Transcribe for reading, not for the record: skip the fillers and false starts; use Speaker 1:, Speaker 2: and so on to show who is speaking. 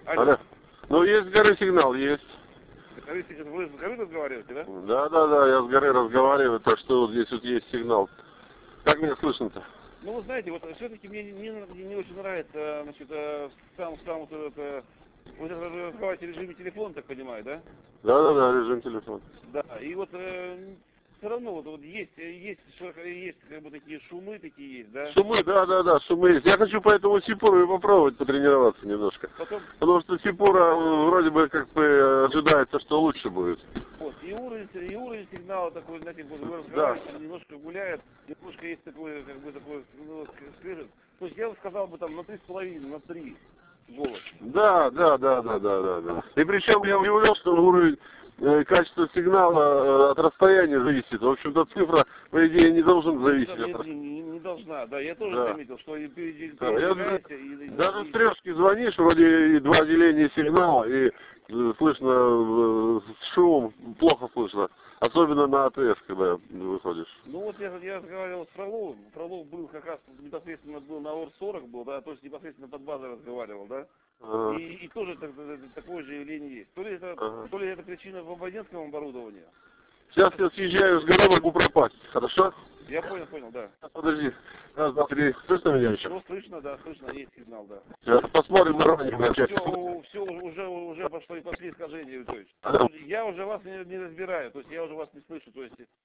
Speaker 1: Алло.
Speaker 2: Алло. Ну, есть с горы сигнал, есть.
Speaker 1: Вы с горы разговариваете, да?
Speaker 2: Да, я с горы разговариваю, так что вот здесь вот есть сигнал. Как меня слышно-то?
Speaker 1: Ну, вы знаете, вот все-таки мне не очень нравится, значит, сам вот этот, вы разговариваете в режиме телефона, так понимаю, да?
Speaker 2: Да, режим телефона.
Speaker 1: Да, и вот все равно вот есть как бы такие шумы такие есть, да?
Speaker 2: Шумы, да, шумы есть. Я хочу по этому Сипуру и попробовать потренироваться немножко.
Speaker 1: Потом,
Speaker 2: Потому что Сипура вроде бы как бы ожидается, что лучше будет.
Speaker 1: вот, и уровень сигнала такой, знаете, вот вы
Speaker 2: Да.
Speaker 1: разговариваете, немножко гуляет, немножко есть такой, как бы такой, ну, скрежет. То есть я бы сказал бы там на 3,5, на 3 голос.
Speaker 2: Да. И причем я удивлен, что уровень качества сигнала от расстояния зависит. В общем-то, цифра, по идее, не должен зависеть от расстояния.
Speaker 1: Не должна, да, я тоже
Speaker 2: Да.
Speaker 1: заметил, что и
Speaker 2: Да,
Speaker 1: передвигаешься,
Speaker 2: даже с трешки звонишь, вроде и два деления сигнала, и слышно шум, плохо слышно. Особенно на АТС, когда выходишь.
Speaker 1: ну вот я разговаривал с Фроловым, Фролов был как раз непосредственно был на ОР-40 был, да, то есть непосредственно под базой разговаривал, да,
Speaker 2: Ага.
Speaker 1: и тоже такое же явление есть. То ли это причина в абонентском оборудовании.
Speaker 2: Сейчас я съезжаю с горы, могу пропасть, хорошо?
Speaker 1: Я понял, да.
Speaker 2: Подожди. Раз, два, три. Слышно меня еще?
Speaker 1: Ну, слышно, да, слышно, есть сигнал, да.
Speaker 2: Сейчас посмотрим на раннем.
Speaker 1: Все, уже пошли искажения, то есть. Я уже вас не разбираю, то есть я уже вас не слышу, то есть